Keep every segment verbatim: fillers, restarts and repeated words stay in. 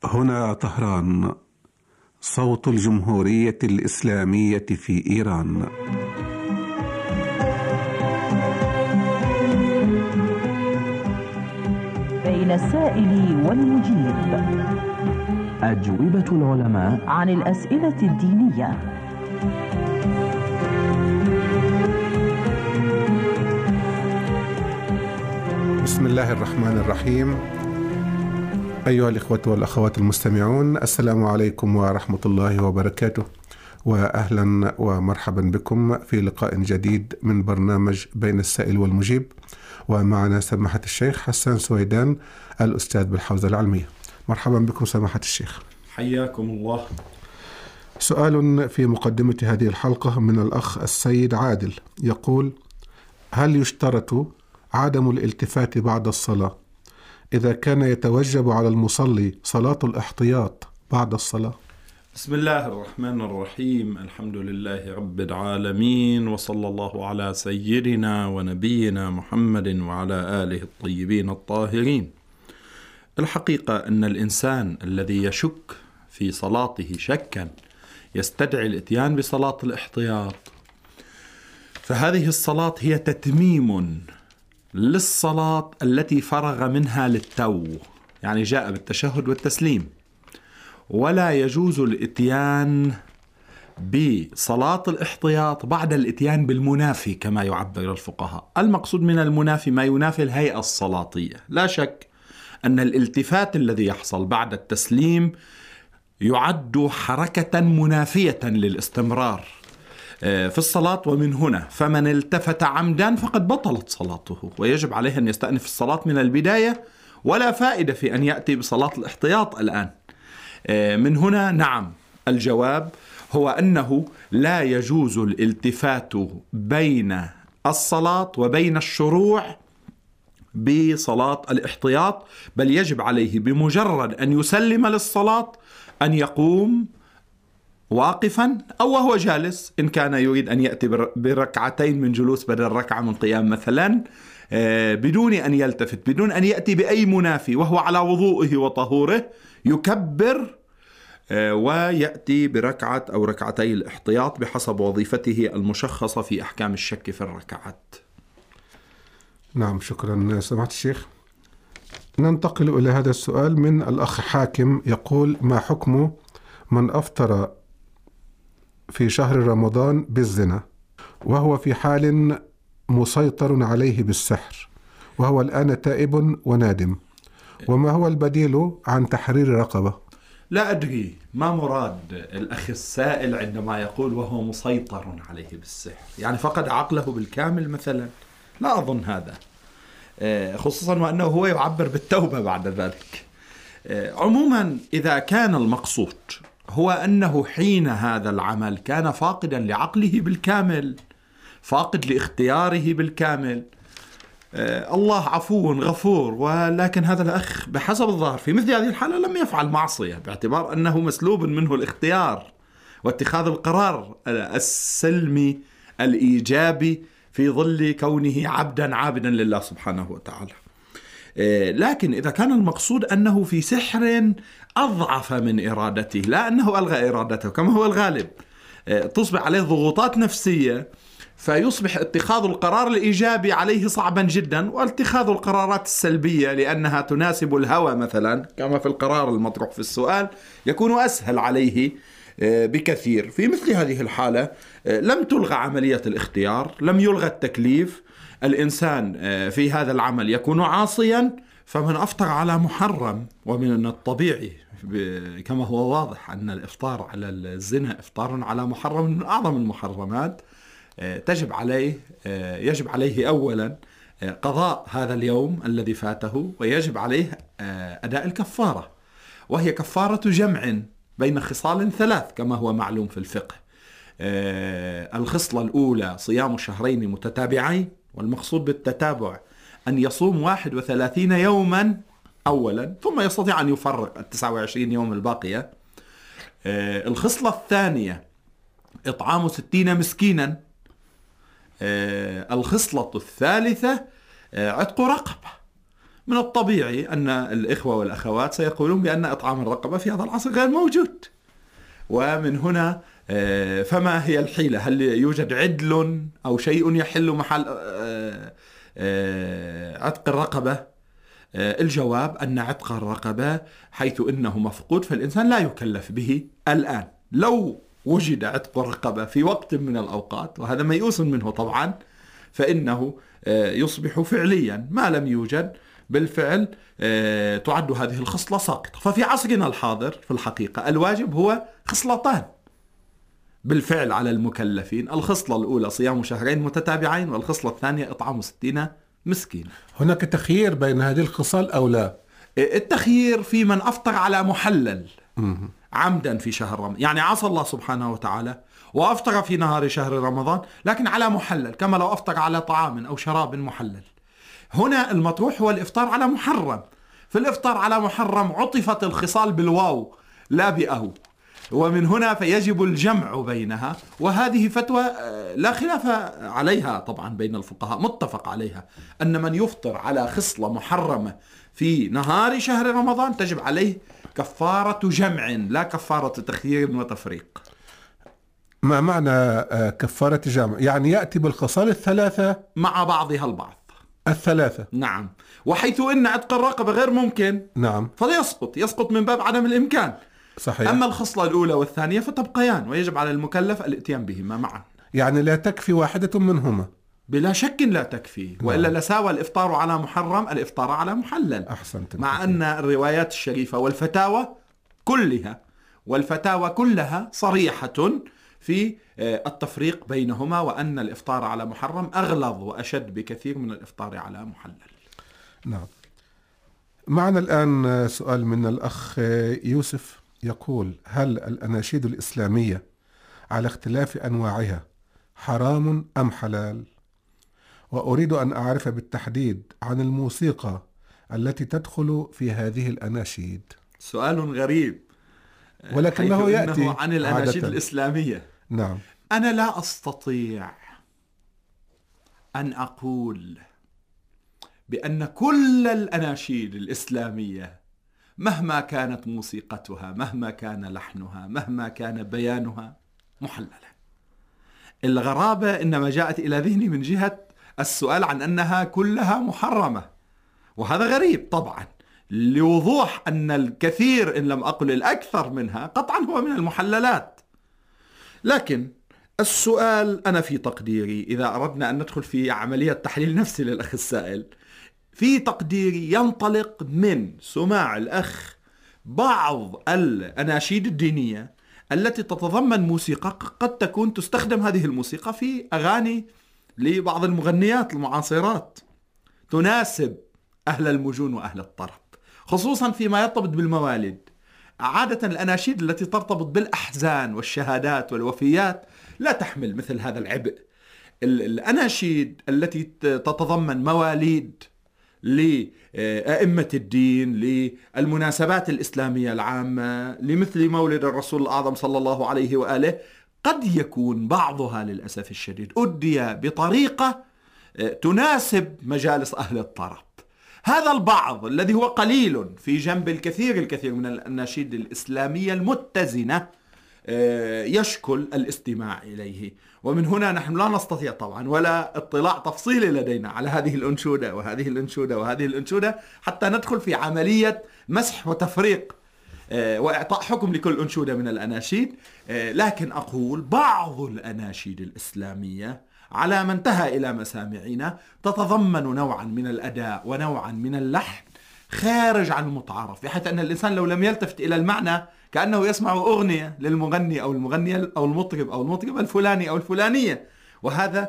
هنا طهران، صوت الجمهورية الإسلامية في إيران. بين السائل والمجيب، أجوبة العلماء عن الأسئلة الدينية. بسم الله الرحمن الرحيم. أيها الإخوة والأخوات المستمعون، السلام عليكم ورحمة الله وبركاته، وأهلا ومرحبا بكم في لقاء جديد من برنامج بين السائل والمجيب، ومعنا سماحة الشيخ حسان سويدان الأستاذ بالحوزة العلمية. مرحبا بكم سماحة الشيخ. حياكم الله. سؤال في مقدمة هذه الحلقة من الأخ السيد عادل، يقول: هل يشترط عدم الالتفات بعد الصلاة إذا كان يتوجب على المصلي صلاة الاحتياط بعد الصلاة؟ بسم الله الرحمن الرحيم، الحمد لله رب العالمين، وصلى الله على سيدنا ونبينا محمد وعلى آله الطيبين الطاهرين. الحقيقة أن الإنسان الذي يشك في صلاته شكا يستدعي الإتيان بصلاة الاحتياط، فهذه الصلاة هي تتميم للصلاة التي فرغ منها للتو، يعني جاء بالتشهد والتسليم، ولا يجوز الإتيان بصلاة الاحتياط بعد الإتيان بالمنافي كما يعبر الفقهاء. المقصود من المنافي ما ينافي الهيئة الصلاتية. لا شك أن الالتفات الذي يحصل بعد التسليم يعد حركة منافية للاستمرار في الصلاة، ومن هنا فمن التفت عمدا فقد بطلت صلاته، ويجب عليه أن يستأنف الصلاة من البداية، ولا فائدة في أن يأتي بصلاة الاحتياط الآن. من هنا نعم، الجواب هو أنه لا يجوز الالتفات بين الصلاة وبين الشروع بصلاة الاحتياط، بل يجب عليه بمجرد أن يسلم للصلاة أن يقوم واقفا أو وهو جالس، إن كان يريد أن يأتي بركعتين من جلوس بدل ركعة من قيام مثلا، بدون أن يلتفت، بدون أن يأتي بأي منافي، وهو على وضوئه وطهوره، يكبر ويأتي بركعة أو ركعتي الاحتياط بحسب وظيفته المشخصة في أحكام الشك في الركعات. نعم، شكرا سماحة الشيخ. ننتقل إلى هذا السؤال من الأخ حاكم، يقول: ما حكم من أفطر في شهر رمضان بالزنا وهو في حال مسيطر عليه بالسحر، وهو الآن تائب وندم، وما هو البديل عن تحرير رقبة؟ لا أدري ما مراد الأخ السائل عندما يقول وهو مسيطر عليه بالسحر، يعني فقد عقله بالكامل مثلا؟ لا أظن هذا، خصوصا وأنه هو يعبر بالتوبة بعد ذلك. عموما إذا كان المقصود هو أنه حين هذا العمل كان فاقدا لعقله بالكامل، فاقد لاختياره بالكامل، الله عفو غفور، ولكن هذا الأخ بحسب الظاهر في مثل هذه الحالة لم يفعل معصية، باعتبار أنه مسلوب منه الاختيار واتخاذ القرار السلمي الإيجابي في ظل كونه عبدا عابدا لله سبحانه وتعالى. لكن إذا كان المقصود أنه في سحر أضعف من إرادته، لا أنه ألغى إرادته كما هو الغالب، تصبح عليه ضغوطات نفسية، فيصبح اتخاذ القرار الإيجابي عليه صعبا جدا، واتخاذ القرارات السلبية لأنها تناسب الهوى مثلا كما في القرار المطروح في السؤال يكون أسهل عليه بكثير. في مثل هذه الحالة لم تلغى عملية الاختيار، لم يلغى التكليف، الإنسان في هذا العمل يكون عاصيا، فمن أفطر على محرم، ومن الطبيعي كما هو واضح أن الإفطار على الزنا إفطار على محرم من أعظم المحرمات، تجب عليه يجب عليه أولا قضاء هذا اليوم الذي فاته، ويجب عليه أداء الكفارة، وهي كفارة جمع بين خصال ثلاث كما هو معلوم في الفقه. الخصلة الأولى صيام شهرين متتابعين، والمقصود بالتتابع أن يصوم واحد وثلاثين يوما أولا، ثم يستطيع أن يفرق التسعة وعشرين يوم الباقية. الخصلة الثانية إطعام ستين مسكينا. الخصلة الثالثة عتق رقبة. من الطبيعي أن الإخوة والأخوات سيقولون بأن إطعام الرقبة في هذا العصر غير موجود. ومن هنا فما هي الحيلة؟ هل يوجد عدل أو شيء يحل محل عتق الرقبة؟ الجواب أن عتق الرقبة حيث إنه مفقود فالإنسان لا يكلف به الآن. لو وجد عتق الرقبة في وقت من الأوقات، وهذا ميؤوس منه طبعا، فإنه يصبح فعليا. ما لم يوجد بالفعل تعد هذه الخصلة ساقطة. ففي عصرنا الحاضر في الحقيقة الواجب هو خصلتان بالفعل على المكلفين. الخصلة الأولى صيام شهرين متتابعين، والخصلة الثانية إطعام ستين مسكين. هناك تخيير بين هذه الخصال أو لا؟ التخيير في من أفطر على محلل عمدا في شهر رمضان، يعني عصى الله سبحانه وتعالى وأفطر في نهار شهر رمضان لكن على محلل، كما لو أفطر على طعام أو شراب محلل. هنا المطروح هو الإفطار على محرم. في الإفطار على محرم عطفت الخصال بالواو لا بأو، ومن هنا فيجب الجمع بينها. وهذه فتوى لا خلاف عليها طبعا بين الفقهاء، متفق عليها أن من يفطر على خصلة محرمة في نهار شهر رمضان تجب عليه كفارة جمع لا كفارة تخيير وتفريق. ما معنى كفارة جمع؟ يعني يأتي بالخصال الثلاثة مع بعضها البعض. الثلاثة، نعم. وحيث إن عتق الرقبة غير ممكن، نعم، فيسقط يسقط من باب عدم الإمكان. صحيح. أما الخصلة الأولى والثانية فتبقيان، ويجب على المكلف الاتيان بهما معا. يعني لا تكفي واحدة منهما؟ بلا شك لا تكفي، وإلا لساوى الإفطار على محرم الإفطار على محلل. أحسنت. مع أن الروايات الشريفة والفتاوى كلها والفتاوى كلها صريحة في التفريق بينهما، وأن الإفطار على محرم أغلظ وأشد بكثير من الإفطار على محلل. نعم. معنا الآن سؤال من الأخ يوسف يقول: هل الأناشيد الإسلامية على اختلاف أنواعها حرام أم حلال؟ وأريد أن أعرف بالتحديد عن الموسيقى التي تدخل في هذه الأناشيد. سؤال غريب ولكنه يأتي عن الأناشيد عادة. الإسلامية. نعم. أنا لا أستطيع أن أقول بأن كل الأناشيد الإسلامية مهما كانت موسيقتها، مهما كان لحنها، مهما كان بيانها، محللة. الغرابة إنما جاءت إلى ذهني من جهة السؤال عن أنها كلها محرمة، وهذا غريب طبعا لوضوح أن الكثير إن لم أقل الأكثر منها قطعا هو من المحللات. لكن السؤال أنا في تقديري إذا أردنا أن ندخل في عملية تحليل نفسي للأخ السائل، في تقديري ينطلق من سماع الأخ بعض الأناشيد الدينية التي تتضمن موسيقى قد تكون تستخدم هذه الموسيقى في أغاني لبعض المغنيات المعاصرات تناسب أهل المجون وأهل الطرب، خصوصا فيما يرتبط بالموالد. عادة الأناشيد التي ترتبط بالأحزان والشهادات والوفيات لا تحمل مثل هذا العبء. الأناشيد التي تتضمن مواليد لأئمة الدين، للمناسبات الإسلامية العامة، لمثل مولد الرسول الأعظم صلى الله عليه وآله، قد يكون بعضها للأسف الشديد أدي بطريقة تناسب مجالس أهل الطرب. هذا البعض الذي هو قليل في جنب الكثير الكثير من الأناشيد الإسلامية المتزنة يشكل الاستماع إليه. ومن هنا نحن لا نستطيع طبعا ولا اطلاع تفصيلي لدينا على هذه الأنشودة وهذه الأنشودة وهذه الأنشودة حتى ندخل في عملية مسح وتفريق وإعطاء حكم لكل أنشودة من الأناشيد. لكن أقول بعض الأناشيد الإسلامية على ما انتهى إلى مسامعنا تتضمن نوعا من الأداء ونوعا من اللحن خارج عن المتعارف، بحيث أن الإنسان لو لم يلتفت إلى المعنى كأنه يسمع أغنية للمغني أو المغنية أو المطرب أو المطرب الفلاني أو الفلانية. وهذا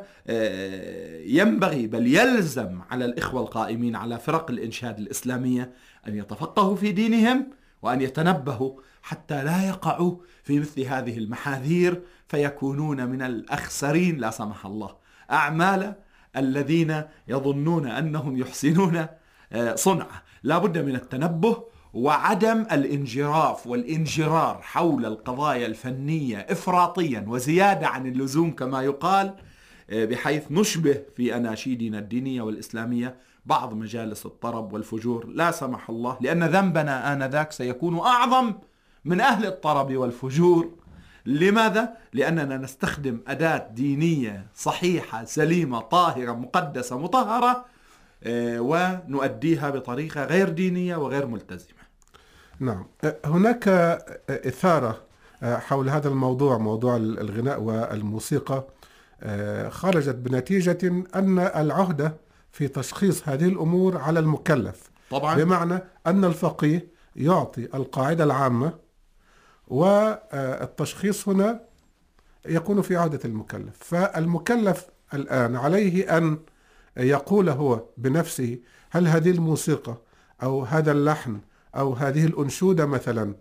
ينبغي بل يلزم على الإخوة القائمين على فرق الإنشاد الإسلامية أن يتفقهوا في دينهم وأن يتنبهوا حتى لا يقعوا في مثل هذه المحاذير فيكونون من الأخسرين لا سمح الله، أعمال الذين يظنون أنهم يحسنون صنعة. لا بد من التنبه وعدم الانجراف والانجرار حول القضايا الفنية إفراطيا وزيادة عن اللزوم كما يقال، بحيث نشبه في أناشيدنا الدينية والإسلامية بعض مجالس الطرب والفجور لا سمح الله، لأن ذنبنا آنذاك سيكون أعظم من أهل الطرب والفجور. لماذا؟ لأننا نستخدم أداة دينية صحيحة سليمة طاهرة مقدسة مطهرة ونؤديها بطريقة غير دينية وغير ملتزمة. نعم، هناك إثارة حول هذا الموضوع، موضوع الغناء والموسيقى، خرجت بنتيجة أن العهدة في تشخيص هذه الأمور على المكلف طبعا، بمعنى أن الفقيه يعطي القاعدة العامة والتشخيص هنا يكون في عهدة المكلف. فالمكلف الآن عليه أن يقول هو بنفسه هل هذه الموسيقى أو هذا اللحن أو هذه الأنشودة مثلا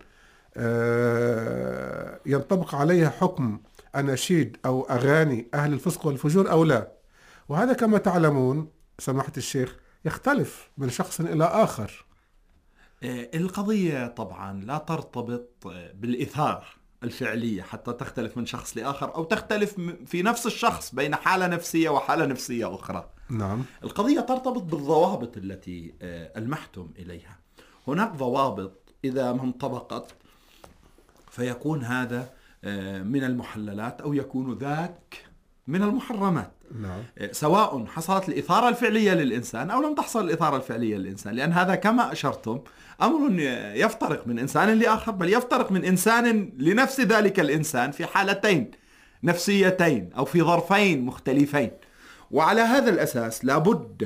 ينطبق عليها حكم أناشيد أو أغاني أهل الفسق والفجور أو لا. وهذا كما تعلمون سماحة الشيخ يختلف من شخص إلى آخر. القضية طبعا لا ترتبط بالإثارة الفعلية حتى تختلف من شخص لآخر، أو تختلف في نفس الشخص بين حالة نفسية وحالة نفسية أخرى. نعم. القضية ترتبط بالضوابط التي ألمحتم إليها. هناك ضوابط إذا ما انطبقت فيكون هذا من المحللات أو يكون ذاك من المحرمات. نعم. سواء حصلت الإثارة الفعلية للإنسان أو لم تحصل الإثارة الفعلية للإنسان، لأن هذا كما أشرتم أمر يفترق من إنسان لآخر، بل يفترق من إنسان لنفس ذلك الإنسان في حالتين نفسيتين أو في ظرفين مختلفين. وعلى هذا الأساس لابد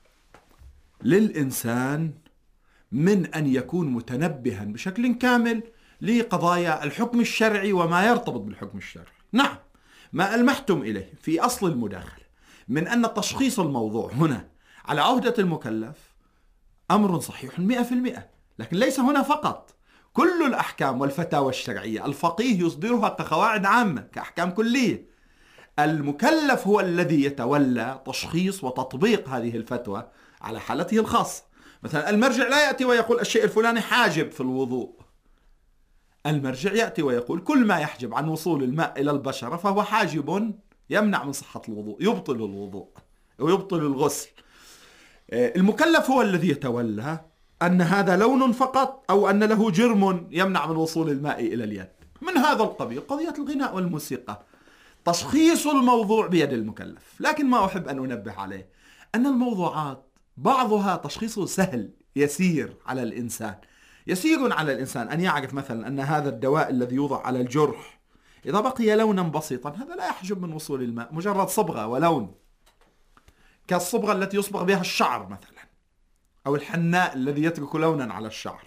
للإنسان من أن يكون متنبها بشكل كامل لقضايا الحكم الشرعي وما يرتبط بالحكم الشرعي. نعم، ما ألمحتم إليه في أصل المداخلة من أن تشخيص الموضوع هنا على عهدة المكلف أمر صحيح مئة في المئة، لكن ليس هنا فقط. كل الأحكام والفتاوى الشرعية الفقيه يصدرها كقواعد عامة كأحكام كلية. المكلف هو الذي يتولى تشخيص وتطبيق هذه الفتوى على حالته الخاصة. مثلا المرجع لا يأتي ويقول الشيء الفلاني حاجب في الوضوء. المرجع يأتي ويقول كل ما يحجب عن وصول الماء إلى البشرة فهو حاجب يمنع من صحة الوضوء، يبطل الوضوء ويبطل الغسل. المكلف هو الذي يتولى أن هذا لون فقط أو أن له جرم يمنع من وصول الماء إلى اليد. من هذا القبيل قضية الغناء والموسيقى تشخيص الموضوع بيد المكلف. لكن ما أحب أن أنبه عليه أن الموضوعات بعضها تشخيصه سهل يسير على الإنسان. يسير على الإنسان أن يعرف مثلا أن هذا الدواء الذي يوضع على الجرح إذا بقي لونا بسيطا هذا لا يحجب من وصول الماء، مجرد صبغة ولون، كالصبغة التي يصبغ بها الشعر مثلا، أو الحناء الذي يترك لونا على الشعر.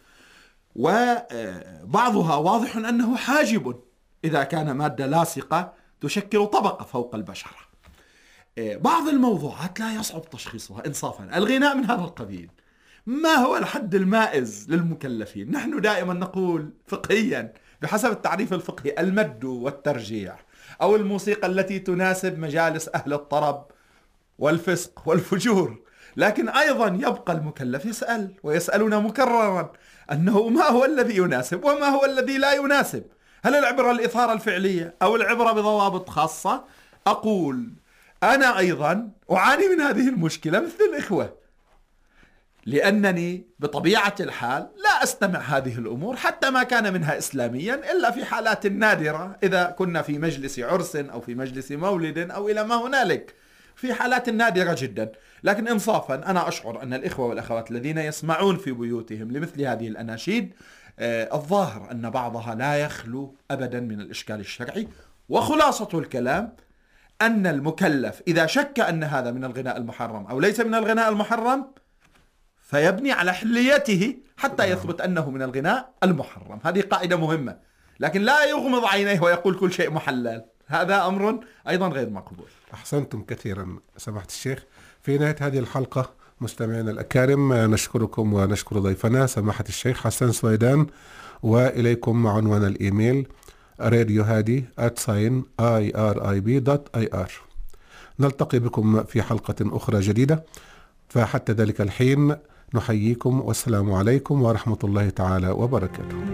وبعضها واضح أنه حاجب إذا كان مادة لاصقة تشكل طبقة فوق البشرة. بعض الموضوعات لا يصعب تشخيصها إنصافا. الغناء من هذا القبيل. ما هو الحد المائز للمكلفين؟ نحن دائما نقول فقهيا بحسب التعريف الفقهي المد والترجيع، أو الموسيقى التي تناسب مجالس أهل الطرب والفسق والفجور. لكن أيضا يبقى المكلف يسأل ويسألنا مكررا أنه ما هو الذي يناسب وما هو الذي لا يناسب. هل العبرة الإثارة الفعلية أو العبرة بضوابط خاصة؟ أقول أنا أيضا أعاني من هذه المشكلة مثل الإخوة، لأنني بطبيعة الحال لا أستمع هذه الأمور حتى ما كان منها إسلاميا إلا في حالات نادرة، إذا كنا في مجلس عرس أو في مجلس مولد أو إلى ما هنالك، في حالات نادرة جدا. لكن إنصافا أنا أشعر أن الإخوة والأخوات الذين يسمعون في بيوتهم لمثل هذه الأناشيد آه الظاهر أن بعضها لا يخلو أبدا من الإشكال الشرعي. وخلاصة الكلام أن المكلف إذا شك أن هذا من الغناء المحرم أو ليس من الغناء المحرم فيبني على حليته حتى يثبت أنه من الغناء المحرم. هذه قاعدة مهمة. لكن لا يغمض عينيه ويقول كل شيء محلل، هذا أمر أيضا غير مقبول. أحسنتم كثيرا سماحة الشيخ. في نهاية هذه الحلقة مستمعينا الأكارم نشكركم ونشكر ضيفنا سماحة الشيخ حسن سويدان، وإليكم عنوان الإيميل راديو هادي آت ساين آي آر آي بي دوت آي آر. نلتقي بكم في حلقة أخرى جديدة، فحتى ذلك الحين نحييكم والسلام عليكم ورحمة الله تعالى وبركاته.